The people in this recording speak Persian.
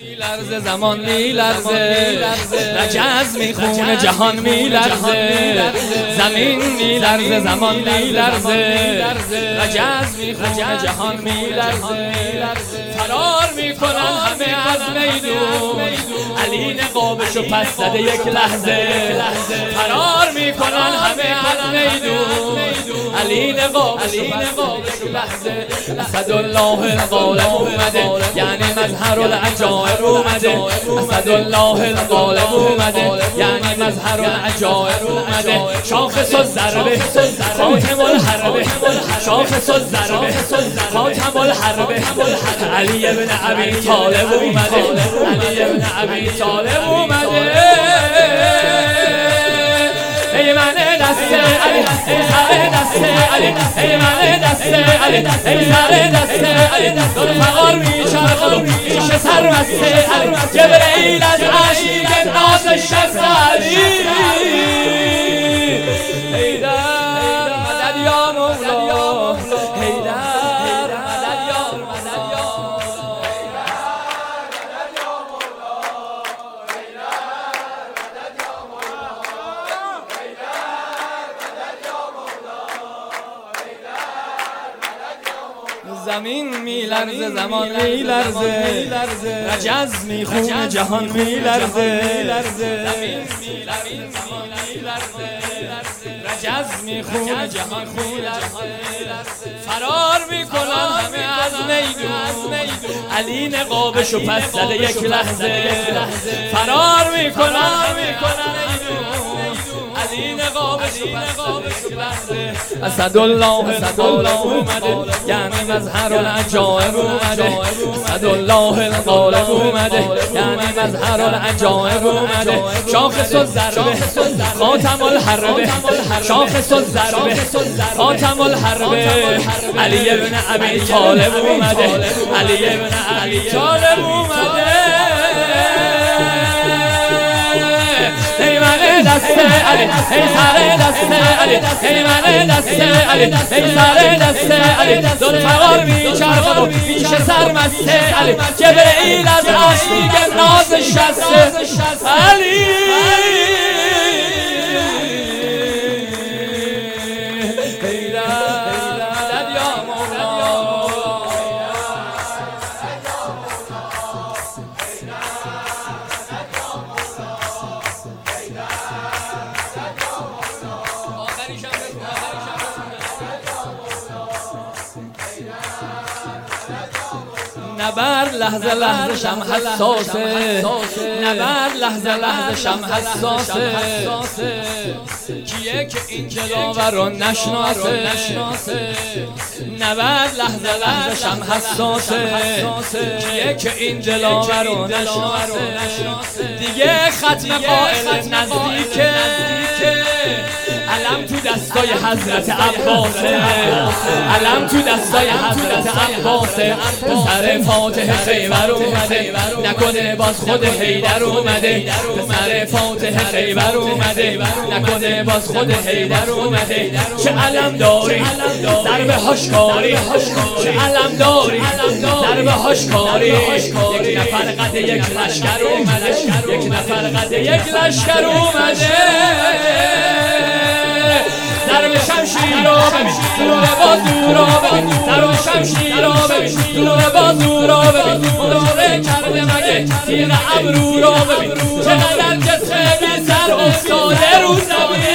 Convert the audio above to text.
میلرزه زمان میلرزه رجز میخونه جهان میلرزه زمین میلرزه زمان میلرزه رجز میخونه جهان میلرزه فرار میکنن همه از میدون علی نقابشو پس زده یک لحظه فرار میکنن همه از میدون علی نقابشو لحظه اسدالله الغالب اومده یعنی مظهر العجائب اومده اسدالله الغالب اومده یعنی مظهر العجائب اومده شاخص الضربه خاتم الحربه شاخص الضربه خاتم الحربه علی ابن ابی طالب اومده علی ابن ابی طالب اومده ای من دست علی ای سر دست علی ای من دست علی ای سر دست علی دور فقار میچرخد و پیش سر بسته علی جبرئیل از عرش میگه ناز شمس علی حیدر مدد یا مولا حیدر مدد یا زمین میلرزه زمان میلرزه رجز میخونه جهان میلرزه زمین میلرزه زمان میلرزه رجز میخونه جهان میلرزه فرار میکنن همه از میدون علی نقابشو پس زده یک لحظه فرار میکنن علی نقابشو پس یک لحظه اسدالله اومده یعنی مظهر العجائب اومده اسدالله الغالب اومده یعنی مظهر العجائب اومده شاخص الضربه خاتم الحربه شاخص الضربه خاتم الحربه علی ابن ابی طالب اومده علی ابن ابی طالب اومده ای من دست علی ای سر دست علی ای من دست علی ای سر دست علی دور فقار میچرخد و پیش سر مسته علی جبرئیل از عرش میگه ناز شسته علی نبرد لحظه لحظه شم حساسه نبرد لحظه لحظه شم حساسه کیه که این دلاور رو نشناسه نبرد لحظه لحظه شم حساسه کیه که این دلاور رو نشناسه دیگه ختم قائل نزدیکه علم تو دستای حضرت عباسه علم تو دستای حضرت عباسه پسر فاتح خیبر اومده نکنه باز خود حیدر اومده پسر فاتح خیبر اومده نکنه باز خود حیدر اومده چه علم داری ضرب هاشکاری چه علم داری ضرب هاشکاری یک نفر قد یک لشکر اومده یک نفر قد یک لشکر اومده ضرب شمشیر را ببین نور بازو را ببین ضرب شمشیر را ببین نور بازو را ببین مداره کرده مگه تیغ ابرو را ببین چقدر جسم بی سر افتاده رو زمین